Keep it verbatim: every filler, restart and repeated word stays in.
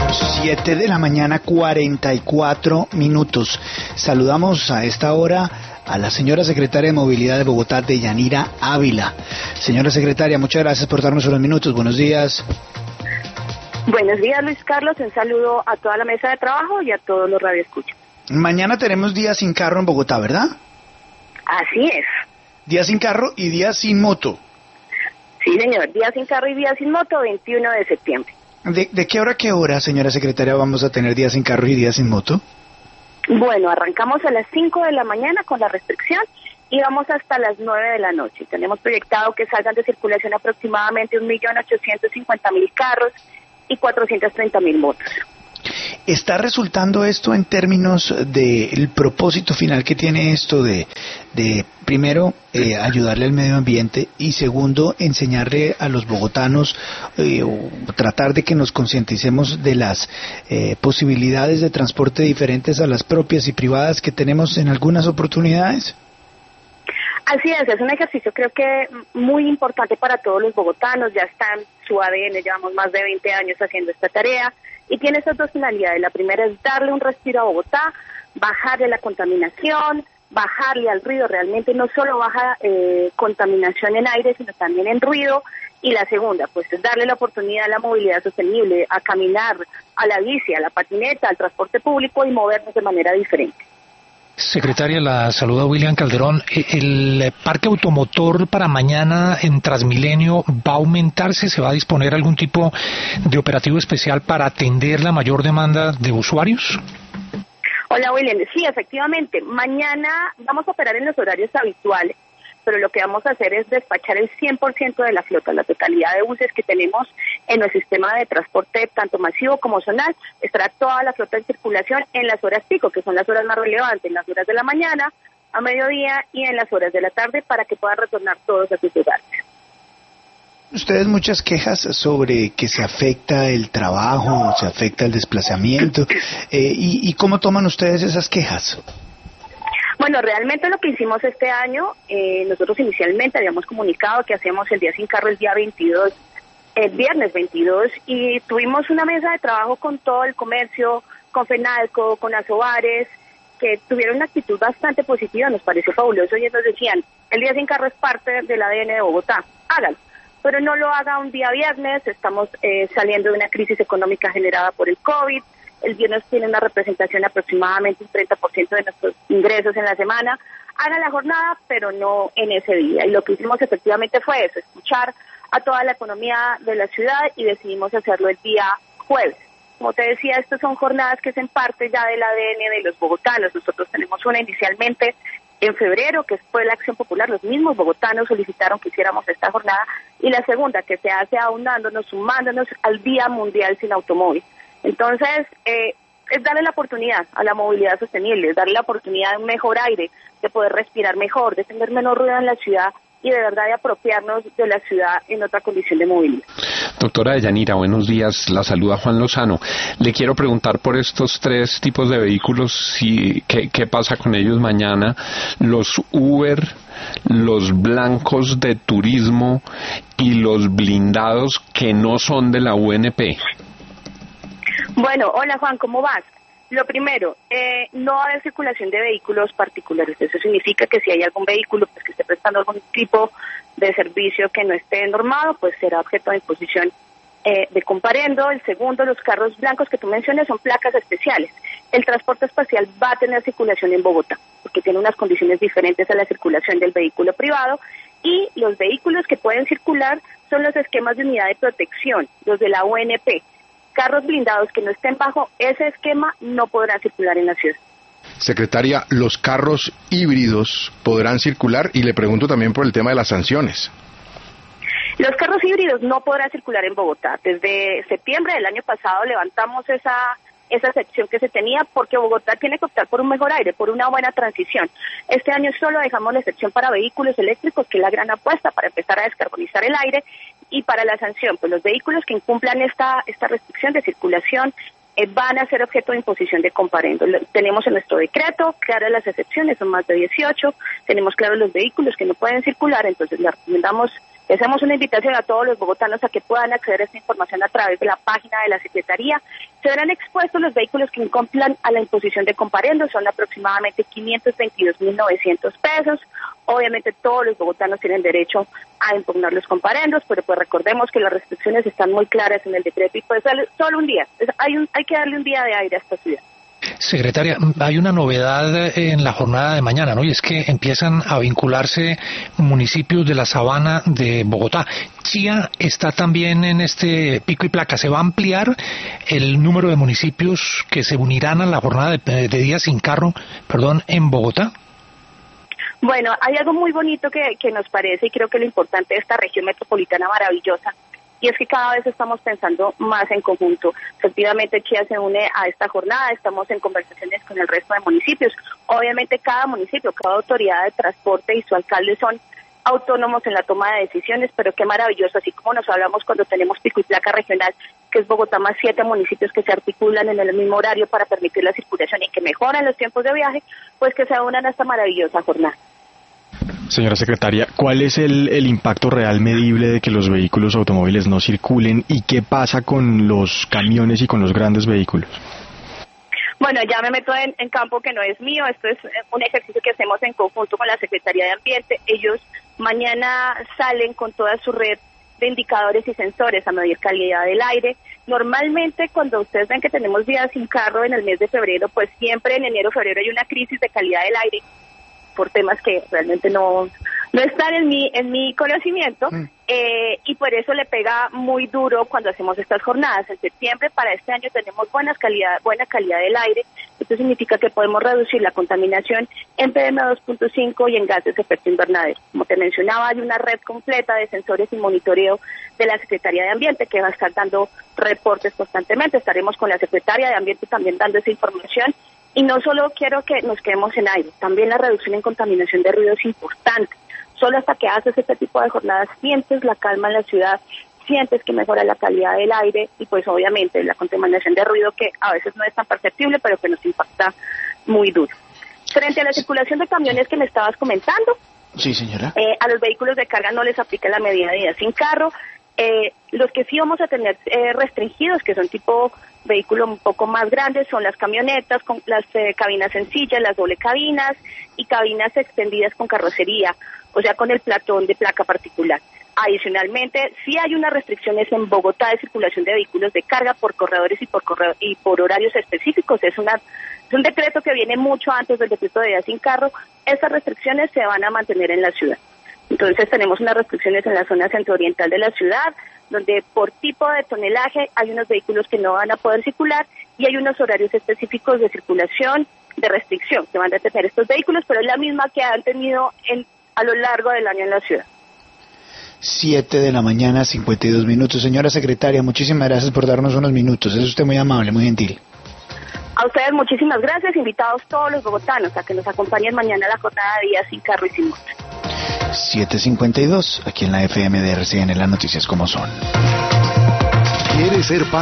siete de la mañana, cuarenta y cuatro minutos. Saludamos a esta hora a la señora secretaria de Movilidad de Bogotá, Deyanira Ávila. Señora secretaria, muchas gracias por darnos unos minutos. Buenos días. Buenos días, Luis Carlos. Un saludo a toda la mesa de trabajo y a todos los radioescuchas. Mañana tenemos día sin carro en Bogotá, ¿verdad? Así es. Día sin carro y día sin moto. Sí, señor. Día sin carro y día sin moto, veintiuno de septiembre. ¿De, de qué hora a qué hora, señora secretaria, vamos a tener día sin carro y día sin moto? Bueno, arrancamos a las cinco de la mañana con la restricción y vamos hasta las nueve de la noche. Tenemos proyectado que salgan de circulación aproximadamente un millón ochocientos cincuenta mil carros y cuatrocientas treinta mil motos. ¿Está resultando esto en términos del propósito final que tiene esto de, de primero, eh, ayudarle al medio ambiente y segundo, enseñarle a los bogotanos eh, o tratar de que nos concienticemos de las eh, posibilidades de transporte diferentes a las propias y privadas que tenemos en algunas oportunidades? Así es, es un ejercicio creo que muy importante para todos los bogotanos, ya está en su A D N, llevamos más de veinte años haciendo esta tarea y tiene estas dos finalidades. La primera es darle un respiro a Bogotá, bajarle la contaminación, bajarle al ruido, realmente no solo baja eh, contaminación en aire, sino también en ruido. Y la segunda, pues es darle la oportunidad a la movilidad sostenible, a caminar, a la bici, a la patineta, al transporte público y movernos de manera diferente. Secretaria, la saluda William Calderón. ¿El parque automotor para mañana en Transmilenio va a aumentarse? ¿Se va a disponer algún tipo de operativo especial para atender la mayor demanda de usuarios? Hola, William. Sí, efectivamente. Mañana vamos a operar en los horarios habituales, pero lo que vamos a hacer es despachar el cien por ciento de la flota, la totalidad de buses que tenemos en el sistema de transporte, tanto masivo como zonal. Estará toda la flota en circulación en las horas pico, que son las horas más relevantes, en las horas de la mañana, a mediodía y en las horas de la tarde, para que puedan retornar todos a sus hogares. Ustedes muchas quejas sobre que se afecta el trabajo, se afecta el desplazamiento, eh, y, ¿y cómo toman ustedes esas quejas? Bueno, realmente lo que hicimos este año, eh, nosotros inicialmente habíamos comunicado que hacíamos el día sin carro el día veintidós, el viernes veintidós, y tuvimos una mesa de trabajo con todo el comercio, con FENALCO, con Asobares, que tuvieron una actitud bastante positiva, nos pareció fabuloso, y ellos decían, el día sin carro es parte del A D N de Bogotá, hágalo, pero no lo haga un día viernes, estamos eh, saliendo de una crisis económica generada por el COVID. El viernes tiene una representación aproximadamente un treinta por ciento de nuestros ingresos en la semana. Hagan la jornada, pero no en ese día. Y lo que hicimos efectivamente fue eso, escuchar a toda la economía de la ciudad y decidimos hacerlo el día jueves. Como te decía, estas son jornadas que hacen parte ya del A D N de los bogotanos. Nosotros tenemos una inicialmente en febrero, que fue la Acción Popular. Los mismos bogotanos solicitaron que hiciéramos esta jornada. Y la segunda, que se hace aunándonos, sumándonos al Día Mundial Sin Automóvil. Entonces, eh, es darle la oportunidad a la movilidad sostenible, es darle la oportunidad de un mejor aire, de poder respirar mejor, de tener menos ruido en la ciudad y de verdad de apropiarnos de la ciudad en otra condición de movilidad. Doctora Deyanira, buenos días, la saluda Juan Lozano. Le quiero preguntar por estos tres tipos de vehículos, si, ¿qué, qué pasa con ellos mañana? Los Uber, los blancos de turismo y los blindados que no son de la U N P. Bueno, hola Juan, ¿cómo vas? Lo primero, eh, no va a haber circulación de vehículos particulares. Eso significa que si hay algún vehículo pues, que esté prestando algún tipo de servicio que no esté normado, pues será objeto de imposición eh, de comparendo. El segundo, los carros blancos que tú mencionas son placas especiales. El transporte espacial va a tener circulación en Bogotá, porque tiene unas condiciones diferentes a la circulación del vehículo privado. Y los vehículos que pueden circular son los esquemas de unidad de protección, los de la U N P. Carros blindados que no estén bajo ese esquema no podrán circular en la ciudad. Secretaria, los carros híbridos podrán circular y le pregunto también por el tema de las sanciones. Los carros híbridos no podrán circular en Bogotá. Desde septiembre del año pasado levantamos esa esa sección que se tenía porque Bogotá tiene que optar por un mejor aire, por una buena transición. Este año solo dejamos la excepción para vehículos eléctricos, que es la gran apuesta para empezar a descarbonizar el aire, y para la sanción, pues los vehículos que incumplan esta esta restricción de circulación eh, van a ser objeto de imposición de comparendo. Lo, tenemos en nuestro decreto claras las excepciones, son más de dieciocho, tenemos claros los vehículos que no pueden circular, entonces le recomendamos Y hacemos una invitación a todos los bogotanos a que puedan acceder a esta información a través de la página de la Secretaría. Se verán expuestos los vehículos que incumplan a la imposición de comparendos, son aproximadamente quinientos veintidós mil novecientos pesos. Obviamente todos los bogotanos tienen derecho a impugnar los comparendos, pero pues recordemos que las restricciones están muy claras en el decreto y pues solo un día, hay, un, hay que darle un día de aire a esta ciudad. Secretaria, hay una novedad en la jornada de mañana, ¿no? Y es que empiezan a vincularse municipios de la Sabana de Bogotá. Chía está también en este pico y placa. ¿Se va a ampliar el número de municipios que se unirán a la jornada de, de Día Sin Carro, perdón, en Bogotá? Bueno, hay algo muy bonito que, que nos parece y creo que lo importante de esta región metropolitana maravillosa, y es que cada vez estamos pensando más en conjunto. Efectivamente, Chía se une a esta jornada, estamos en conversaciones con el resto de municipios. Obviamente cada municipio, cada autoridad de transporte y su alcalde son autónomos en la toma de decisiones, pero qué maravilloso, así como nos hablamos cuando tenemos pico y placa regional, que es Bogotá más siete municipios que se articulan en el mismo horario para permitir la circulación y que mejoran los tiempos de viaje, pues que se unan a esta maravillosa jornada. Señora secretaria, ¿cuál es el, el impacto real medible de que los vehículos automóviles no circulen y qué pasa con los camiones y con los grandes vehículos? Bueno, ya me meto en, en campo que no es mío, esto es un ejercicio que hacemos en conjunto con la Secretaría de Ambiente. Ellos mañana salen con toda su red de indicadores y sensores a medir calidad del aire. Normalmente cuando ustedes ven que tenemos días sin carro en el mes de febrero, pues siempre en enero, febrero hay una crisis de calidad del aire por temas que realmente no no están en mi en mi conocimiento, mm. eh, y por eso le pega muy duro cuando hacemos estas jornadas. En septiembre para este año tenemos buenas calidad, buena calidad del aire. Esto significa que podemos reducir la contaminación en P M dos punto cinco y en gases de efecto invernadero. Como te mencionaba, hay una red completa de sensores y monitoreo de la Secretaría de Ambiente que va a estar dando reportes constantemente. Estaremos con la Secretaria de Ambiente también dando esa información. Y no solo quiero que nos quedemos en aire, también la reducción en contaminación de ruido es importante. Solo hasta que haces este tipo de jornadas sientes la calma en la ciudad, sientes que mejora la calidad del aire y pues obviamente la contaminación de ruido que a veces no es tan perceptible pero que nos impacta muy duro. Frente a la circulación de camiones que me estabas comentando, sí, señora. Eh, a los vehículos de carga no les aplica la medida de día sin carro. Eh, los que sí vamos a tener eh, restringidos, que son tipo vehículos un poco más grandes, son las camionetas, con las eh, cabinas sencillas, las doble cabinas y cabinas extendidas con carrocería, o sea, con el platón de placa particular. Adicionalmente, sí hay unas restricciones en Bogotá de circulación de vehículos de carga por corredores y por corredor, y por horarios específicos. Es una es un decreto que viene mucho antes del decreto de día sin carro. Estas restricciones se van a mantener en la ciudad. Entonces tenemos unas restricciones en la zona centro-oriental de la ciudad, donde por tipo de tonelaje hay unos vehículos que no van a poder circular y hay unos horarios específicos de circulación, de restricción, que van a tener estos vehículos, pero es la misma que han tenido en, a lo largo del año en la ciudad. Siete de la mañana, cincuenta y dos minutos. Señora secretaria, muchísimas gracias por darnos unos minutos. Es usted muy amable, muy gentil. A ustedes muchísimas gracias, invitados todos los bogotanos a que nos acompañen mañana a la jornada de Día Sin Carro y Sin Moto. siete cincuenta y dos, aquí en la F M de R C N, las noticias como son. ¿Quiere ser parte